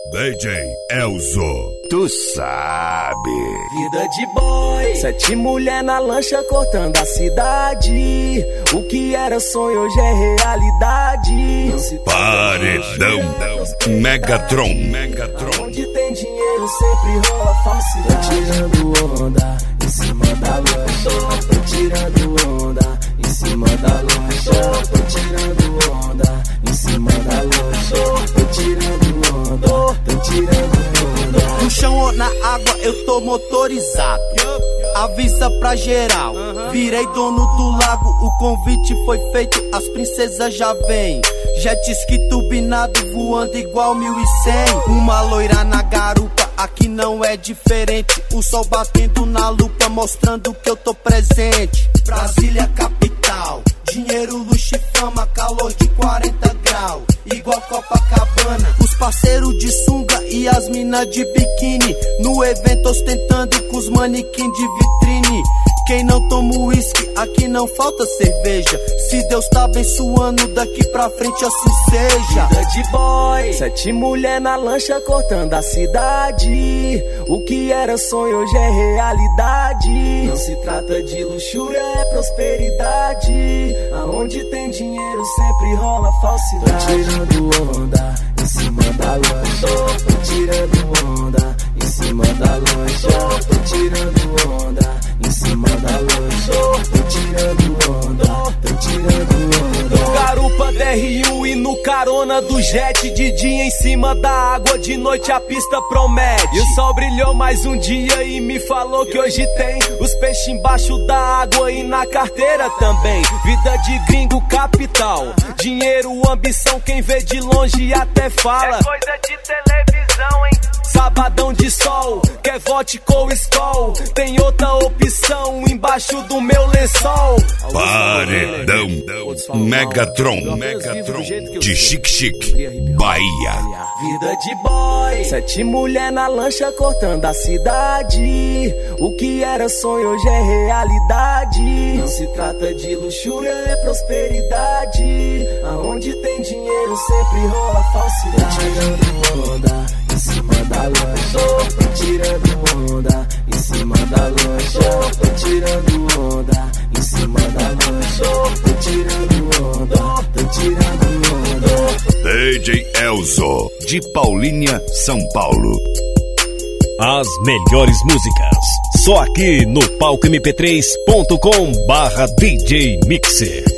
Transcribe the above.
DJ Elzo, tu sabe. Vida de boy, 7 mulher na lancha cortando a cidade. O que era sonho hoje é realidade. Paredão Megatron. Onde tem dinheiro sempre rola falsidade. Tô tirando onda em cima da lancha. Tô tirando onda em cima da lancha. Tô tirando onda em cima da lancha. Tô tirando onda, tô tirando onda. No chão ou na água eu tô motorizado. Avisa pra geral, virei dono do lago. O convite foi feito, as princesas já vêm. Jet ski turbinado voando igual 1100. Uma loira na garupa, aqui não é diferente. O sol batendo na lupa, mostrando que eu tô presente. Brasília capital, dinheiro, luxo e fama, calor de 40 graus, igual Copacabana. Os parceiros de sunga e as minas de biquíni, no evento ostentando com os manequins de vitrine. Quem não toma uísque, aqui não falta cerveja. Se Deus tá abençoando, daqui pra frente assim seja. Vida de boy, 7 mulher na lancha cortando a cidade. O que era sonho hoje é realidade. Não se trata de luxúria, é prosperidade. Aonde tem dinheiro sempre rola falsidade. Tô tirando onda em cima da lancha. Tô tirando onda em cima da lancha. Tô tirando onda em cima da lancha. Tô tirando onda, tô tirando onda. Garupa DRU e no carona do jet. De dia em cima da água, de noite a pista promete. E o sol brilhou mais um dia e me falou que hoje tem os peixes embaixo da água e na carteira também. Vida de gringo capital, dinheiro, ambição, quem vê de longe até fala. É coisa de televisão, hein? Sabadão de sol, quer vodka ou Skol, tem outra opção embaixo do meu lençol. Paredão Megatron de Chique, Bahia. Vida de boy, 7 mulher na lancha cortando a cidade. O que era sonho hoje é realidade. Não se trata de luxúria, é prosperidade. Aonde tem dinheiro sempre rola falsidade. Tô tirando onda em cima da lancha. Tô tirando onda em cima da lancha. Tô tirando onda em cima da lancha. Tô tirando onda, tô tirando onda. DJ Elzo, de Paulínia, São Paulo. As melhores músicas, só aqui no palcomp3.com/DJ Mixer.